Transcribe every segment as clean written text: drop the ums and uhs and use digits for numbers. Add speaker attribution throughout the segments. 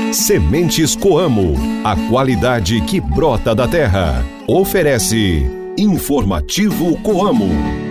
Speaker 1: Sementes Coamo, a qualidade que brota da terra. Oferece Informativo Coamo.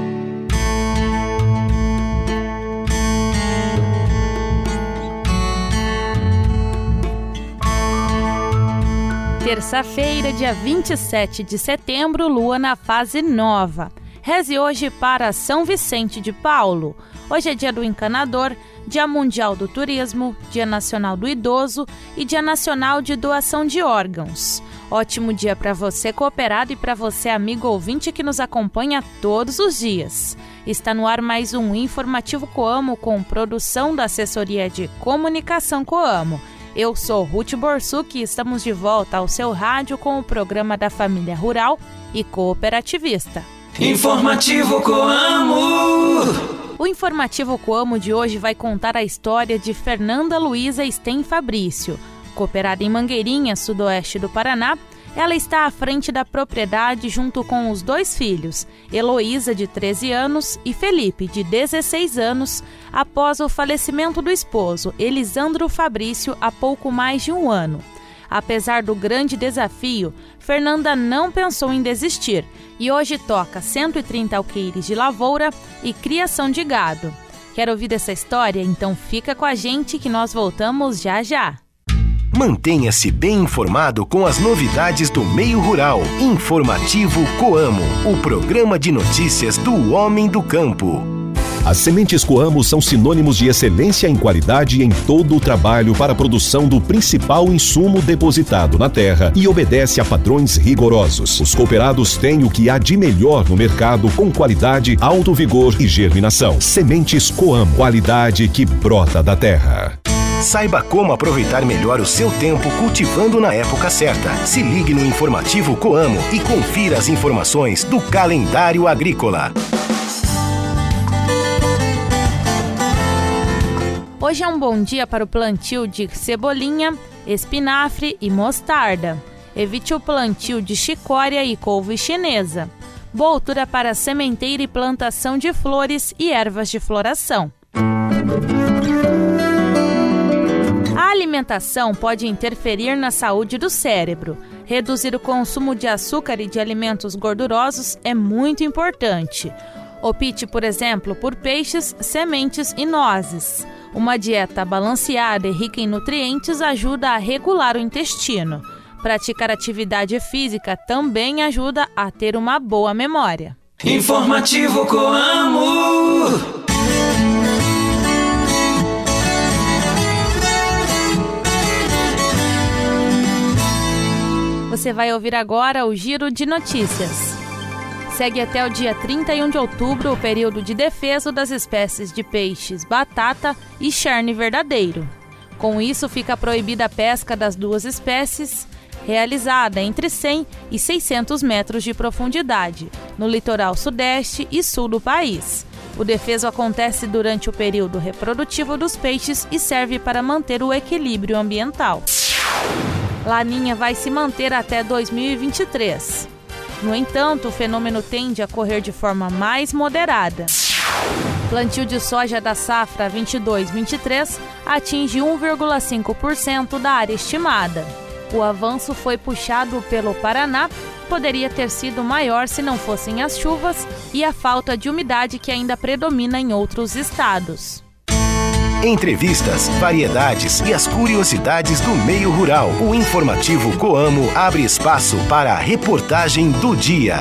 Speaker 2: Terça-feira, dia 27 de setembro, lua na fase nova. Reze hoje para São Vicente de Paulo. Hoje é dia do encanador, dia mundial do turismo, dia nacional do idoso e dia nacional de doação de órgãos. Ótimo dia para você cooperado e para você amigo ouvinte que nos acompanha todos os dias. Está no ar mais um Informativo Coamo com produção da Assessoria de Comunicação Coamo. Eu sou Ruth Borsuk e estamos de volta ao seu rádio com o programa da família rural e cooperativista.
Speaker 3: Informativo Coamo.
Speaker 2: O Informativo Coamo de hoje vai contar a história de Fernanda Luiza Sten Fabrício. Cooperada em Mangueirinha, sudoeste do Paraná, ela está à frente da propriedade junto com os dois filhos, Heloísa, de 13 anos, e Felipe, de 16 anos, após o falecimento do esposo, Elisandro Fabrício, há pouco mais de um ano. Apesar do grande desafio, Fernanda não pensou em desistir e hoje toca 130 alqueires de lavoura e criação de gado. Quer ouvir essa história? Então fica com a gente que nós voltamos já já.
Speaker 4: Mantenha-se bem informado com as novidades do meio rural. Informativo Coamo, o programa de notícias do homem do campo.
Speaker 1: As sementes Coamo são sinônimos de excelência em qualidade em todo o trabalho para a produção do principal insumo depositado na terra e obedece a padrões rigorosos. Os cooperados têm o que há de melhor no mercado com qualidade, alto vigor e germinação. Sementes Coamo, qualidade que brota da terra.
Speaker 4: Saiba como aproveitar melhor o seu tempo cultivando na época certa. Se ligue no Informativo Coamo e confira as informações do calendário agrícola.
Speaker 2: Hoje é um bom dia para o plantio de cebolinha, espinafre e mostarda. Evite o plantio de chicória e couve chinesa. Boa altura para sementeira e plantação de flores e ervas de floração. A alimentação pode interferir na saúde do cérebro. Reduzir o consumo de açúcar e de alimentos gordurosos é muito importante. Opte, por exemplo, por peixes, sementes e nozes. Uma dieta balanceada e rica em nutrientes ajuda a regular o intestino. Praticar atividade física também ajuda a ter uma boa memória.
Speaker 3: Informativo Coamo.
Speaker 2: Você vai ouvir agora o Giro de Notícias. Segue até o dia 31 de outubro o período de defesa das espécies de peixes batata e charne verdadeiro. Com isso, fica proibida a pesca das duas espécies, realizada entre 100 e 600 metros de profundidade, no litoral sudeste e sul do país. O defeso acontece durante o período reprodutivo dos peixes e serve para manter o equilíbrio ambiental. Laninha vai se manter até 2023. No entanto, o fenômeno tende a correr de forma mais moderada. Plantio de soja da safra 22-23 atinge 1,5% da área estimada. O avanço foi puxado pelo Paraná, poderia ter sido maior se não fossem as chuvas e a falta de umidade que ainda predomina em outros estados.
Speaker 4: Entrevistas, variedades e as curiosidades do meio rural. O Informativo Coamo abre espaço para a reportagem do dia.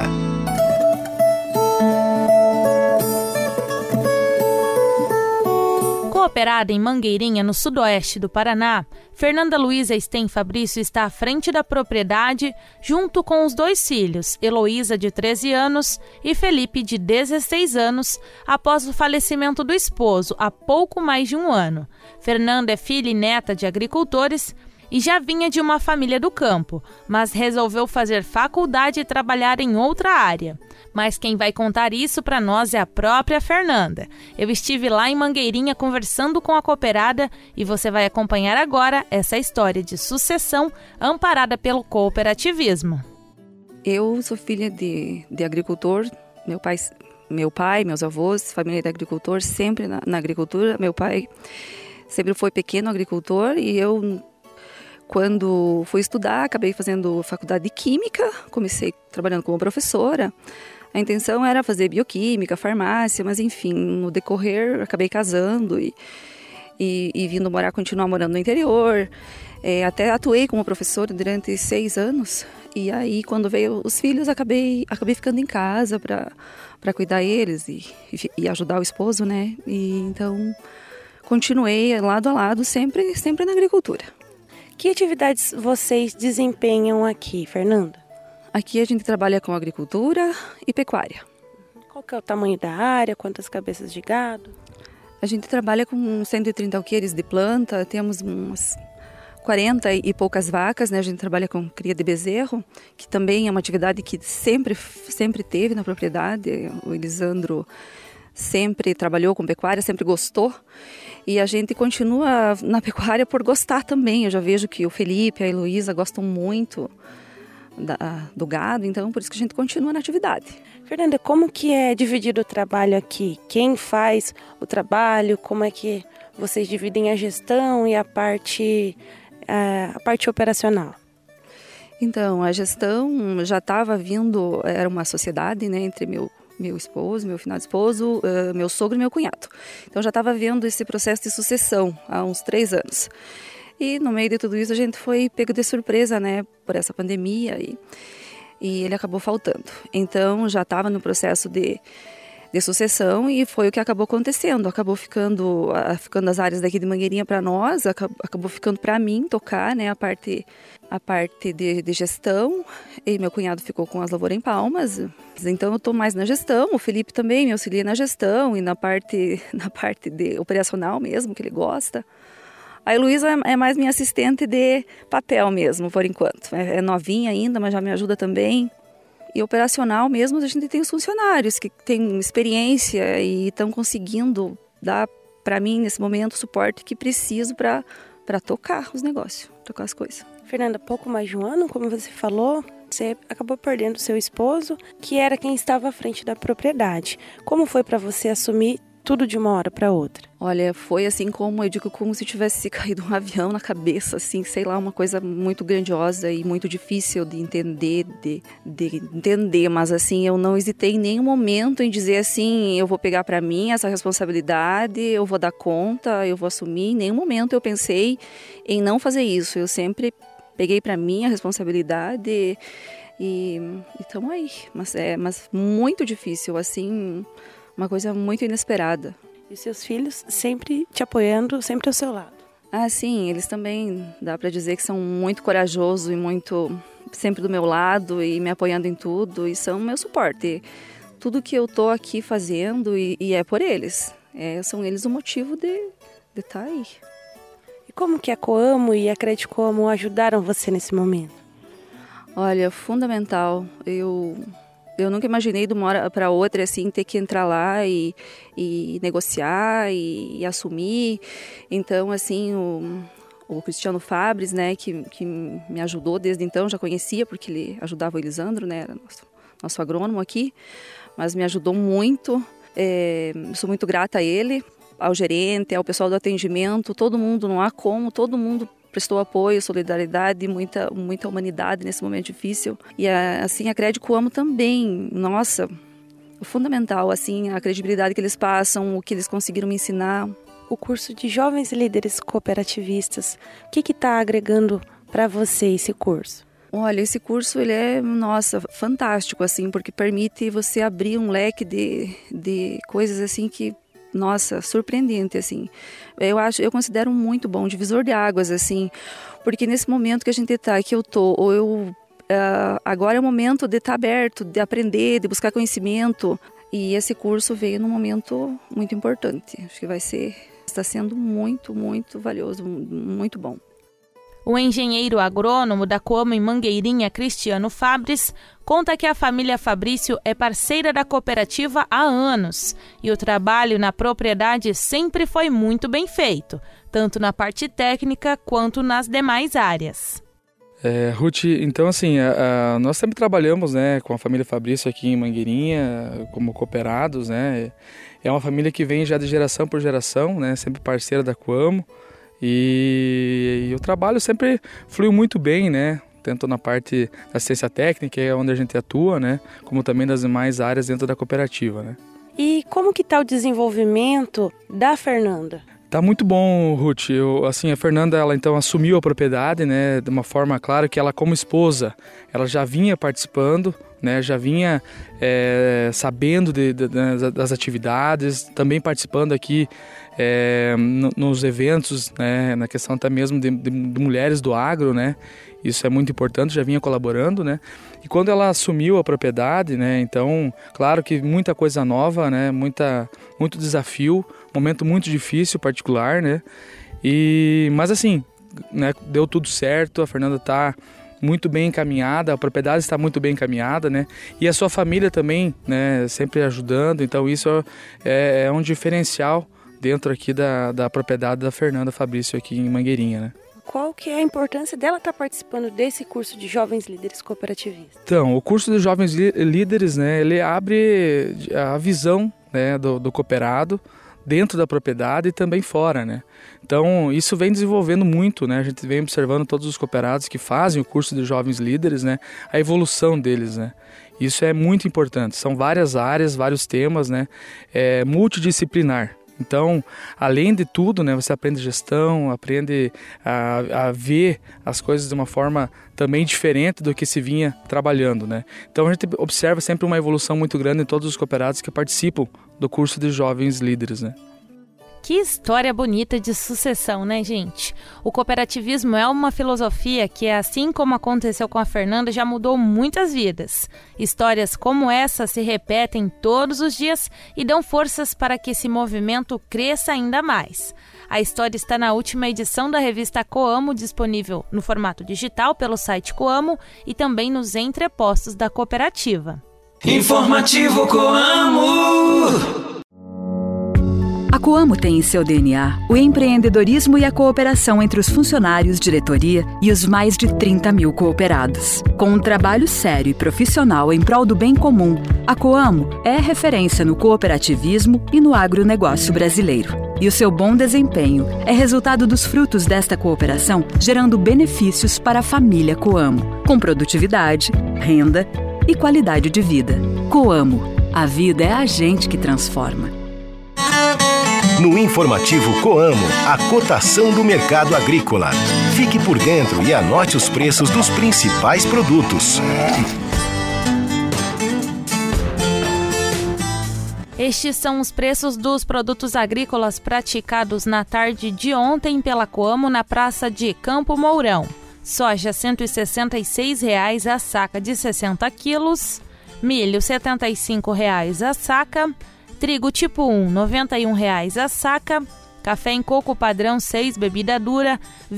Speaker 2: Cooperada em Mangueirinha, no sudoeste do Paraná, Fernanda Luiza Sten Fabrício está à frente da propriedade junto com os dois filhos, Heloísa, de 13 anos, e Felipe, de 16 anos, após o falecimento do esposo, há pouco mais de um ano. Fernanda é filha e neta de agricultores e já vinha de uma família do campo, mas resolveu fazer faculdade e trabalhar em outra área. Mas quem vai contar isso para nós é a própria Fernanda. Eu estive lá em Mangueirinha conversando com a cooperada e você vai acompanhar agora essa história de sucessão amparada pelo cooperativismo.
Speaker 5: Eu sou filha de agricultor. Meu pai, meus avós, família de agricultor, sempre na agricultura. Meu pai sempre foi pequeno agricultor e eu Quando fui estudar, acabei fazendo faculdade de Química, comecei trabalhando como professora. A intenção era fazer bioquímica, farmácia, mas enfim, no decorrer acabei casando e vindo continuar morando no interior. Até atuei como professora durante 6 anos. E aí, quando veio os filhos, acabei ficando em casa para cuidar deles e ajudar o esposo, né? E então, continuei lado a lado, sempre na agricultura.
Speaker 6: Que atividades vocês desempenham aqui, Fernanda?
Speaker 5: Aqui a gente trabalha com agricultura e pecuária.
Speaker 6: Qual que é o tamanho da área? Quantas cabeças de gado?
Speaker 5: A gente trabalha com 130 alqueires de planta, temos umas 40 e poucas vacas, né? A gente trabalha com cria de bezerro, que também é uma atividade que sempre teve na propriedade. O Elisandro sempre trabalhou com pecuária, sempre gostou. E a gente continua na pecuária por gostar também. Eu já vejo que o Felipe e a Heloísa gostam muito do gado, então por isso que a gente continua na atividade.
Speaker 6: Fernanda, como que é dividido o trabalho aqui? Quem faz o trabalho? Como é que vocês dividem a gestão e a parte operacional?
Speaker 5: Então, a gestão já estava vindo, era uma sociedade, né, entre meu esposo, meu finado esposo, meu sogro e meu cunhado. Então já estava vendo esse processo de sucessão há uns 3 anos. E no meio de tudo isso a gente foi pego de surpresa, né, por essa pandemia e ele acabou faltando. Então já estava no processo de sucessão e foi o que acabou acontecendo. Acabou ficando as áreas daqui de Mangueirinha para nós, acabou ficando para mim tocar, né, a parte de gestão, e meu cunhado ficou com as lavouras em Palmas. Então eu estou mais na gestão, o Felipe também me auxilia na gestão e na parte de operacional mesmo, que ele gosta. A Heloísa é mais minha assistente de papel mesmo, por enquanto. É novinha ainda, mas já me ajuda também. E operacional mesmo, a gente tem os funcionários que têm experiência e estão conseguindo dar para mim, nesse momento, o suporte que preciso para tocar os negócios, tocar as coisas.
Speaker 6: Fernanda, pouco mais de um ano, como você falou, você acabou perdendo seu esposo, que era quem estava à frente da propriedade. Como foi para você assumir tudo de uma hora para outra?
Speaker 5: Olha, foi assim como se tivesse caído um avião na cabeça, assim, sei lá, uma coisa muito grandiosa e muito difícil de entender, mas assim, eu não hesitei em nenhum momento em dizer assim, eu vou pegar para mim essa responsabilidade, eu vou dar conta, eu vou assumir. Em nenhum momento eu pensei em não fazer isso, eu sempre peguei para mim a responsabilidade e estamos aí, mas muito difícil, assim, uma coisa muito inesperada.
Speaker 6: E seus filhos sempre te apoiando, sempre ao seu lado?
Speaker 5: Ah, sim, eles também, dá para dizer que são muito corajosos e muito sempre do meu lado e me apoiando em tudo e são meu suporte. Tudo que eu tô aqui fazendo e é por eles. São eles o motivo de estar aí.
Speaker 6: E como que a Coamo e a Credicoamo ajudaram você nesse momento?
Speaker 5: Olha, fundamental. Eu nunca imaginei de uma hora para outra assim, ter que entrar lá e negociar e assumir. Então, assim, o Cristiano Fabres, né, que me ajudou desde então, já conhecia porque ele ajudava o Elisandro, né, era nosso agrônomo aqui, mas me ajudou muito. Sou muito grata a ele, ao gerente, ao pessoal do atendimento, todo mundo, não há como, todo mundo prestou apoio, solidariedade, muita humanidade nesse momento difícil. E assim, a Credicoamo também, nossa, fundamental, assim, a credibilidade que eles passam, o que eles conseguiram me ensinar.
Speaker 6: O curso de Jovens Líderes Cooperativistas, o que está agregando para você esse curso?
Speaker 5: Olha, esse curso ele é, nossa, fantástico, assim, porque permite você abrir um leque de coisas assim que, nossa, surpreendente, assim. Eu considero muito bom, divisor de águas, assim, porque nesse momento que a gente está, que eu tô, agora é o momento de estar aberto, de aprender, de buscar conhecimento, e esse curso veio num momento muito importante. Acho que está sendo muito, muito valioso, muito bom.
Speaker 2: O engenheiro agrônomo da Coamo em Mangueirinha, Cristiano Fabres, conta que a família Fabrício é parceira da cooperativa há anos e o trabalho na propriedade sempre foi muito bem feito, tanto na parte técnica quanto nas demais áreas.
Speaker 7: Ruth, então assim, nós sempre trabalhamos, né, com a família Fabrício aqui em Mangueirinha, como cooperados, né. É uma família que vem já de geração por geração, né, sempre parceira da Coamo. E o trabalho sempre fluiu muito bem, né? Tanto na parte da assistência técnica, é onde a gente atua, né? Como também das demais áreas dentro da cooperativa, né?
Speaker 6: E como que está o desenvolvimento da Fernanda?
Speaker 7: Tá muito bom, Ruth. A Fernanda, ela então assumiu a propriedade, né, de uma forma clara que ela, como esposa, ela já vinha participando, né, já vinha sabendo das atividades, também participando aqui nos eventos, né, na questão até mesmo de mulheres do agro, né. Isso é muito importante, já vinha colaborando, né? E quando ela assumiu a propriedade, né? Então, claro que muita coisa nova, né? Muito desafio, momento muito difícil, particular, né? Mas assim, né? Deu tudo certo, a Fernanda está muito bem encaminhada, a propriedade está muito bem encaminhada, né? E a sua família também, né? Sempre ajudando, então isso é um diferencial dentro aqui da propriedade da Fernanda Fabrício aqui em Mangueirinha, né?
Speaker 6: Qual que é a importância dela estar participando desse curso de Jovens Líderes Cooperativistas?
Speaker 7: Então, o curso de Jovens Líderes, né, ele abre a visão, né, do cooperado dentro da propriedade e também fora, né? Então, isso vem desenvolvendo muito, né? A gente vem observando todos os cooperados que fazem o curso de Jovens Líderes, né, a evolução deles, né? Isso é muito importante. São várias áreas, vários temas, né? Multidisciplinar. Então, além de tudo, né, você aprende gestão, aprende a ver as coisas de uma forma também diferente do que se vinha trabalhando, né? Então, a gente observa sempre uma evolução muito grande em todos os cooperados que participam do curso de Jovens Líderes, né?
Speaker 2: Que história bonita de sucessão, né, gente? O cooperativismo é uma filosofia que, assim como aconteceu com a Fernanda, já mudou muitas vidas. Histórias como essa se repetem todos os dias e dão forças para que esse movimento cresça ainda mais. A história está na última edição da revista Coamo, disponível no formato digital pelo site Coamo e também nos entrepostos da cooperativa.
Speaker 3: Informativo Coamo.
Speaker 8: A Coamo tem em seu DNA o empreendedorismo e a cooperação entre os funcionários, diretoria e os mais de 30 mil cooperados. Com um trabalho sério e profissional em prol do bem comum, a Coamo é referência no cooperativismo e no agronegócio brasileiro. E o seu bom desempenho é resultado dos frutos desta cooperação, gerando benefícios para a família Coamo, com produtividade, renda e qualidade de vida. Coamo, a vida é a gente que transforma.
Speaker 4: No informativo Coamo, a cotação do mercado agrícola. Fique por dentro e anote os preços dos principais produtos.
Speaker 2: Estes são os preços dos produtos agrícolas praticados na tarde de ontem pela Coamo na praça de Campo Mourão. Soja R$ 166,00 a saca de 60 quilos, milho R$ 75,00 a saca, trigo tipo 1, R$ 91,00 a saca, café em coco padrão 6, bebida dura, R$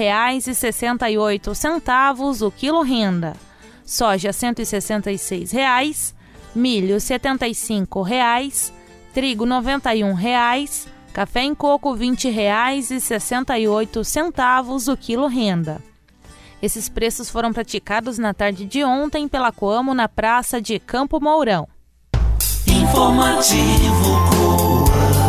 Speaker 2: 20,68 o quilo renda. Soja R$ 166,00, milho R$ 75,00, trigo R$ 91,00, café em coco R$ 20,68 o quilo renda. Esses preços foram praticados na tarde de ontem pela Coamo na praça de Campo Mourão.
Speaker 3: Informativo Coamo.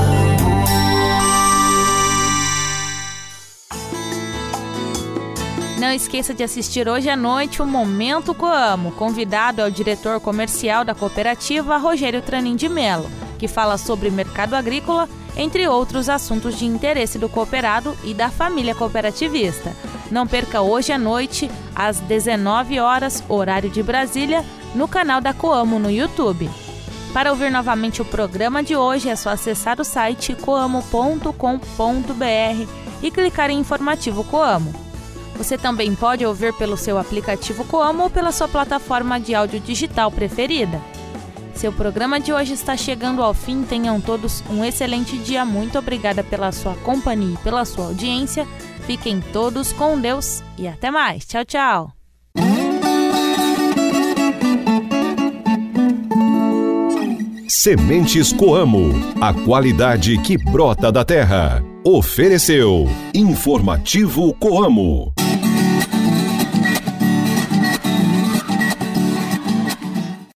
Speaker 2: Não esqueça de assistir hoje à noite o Momento Coamo. Convidado é o diretor comercial da cooperativa, Rogério Tranin de Mello, que fala sobre mercado agrícola, entre outros assuntos de interesse do cooperado e da família cooperativista. Não perca hoje à noite, às 19 horas, horário de Brasília, no canal da Coamo no YouTube. Para ouvir novamente o programa de hoje, é só acessar o site coamo.com.br e clicar em Informativo Coamo. Você também pode ouvir pelo seu aplicativo Coamo ou pela sua plataforma de áudio digital preferida. Seu programa de hoje está chegando ao fim. Tenham todos um excelente dia. Muito obrigada pela sua companhia e pela sua audiência. Fiquem todos com Deus e até mais. Tchau, tchau.
Speaker 1: Sementes Coamo, a qualidade que brota da terra. Ofereceu Informativo Coamo.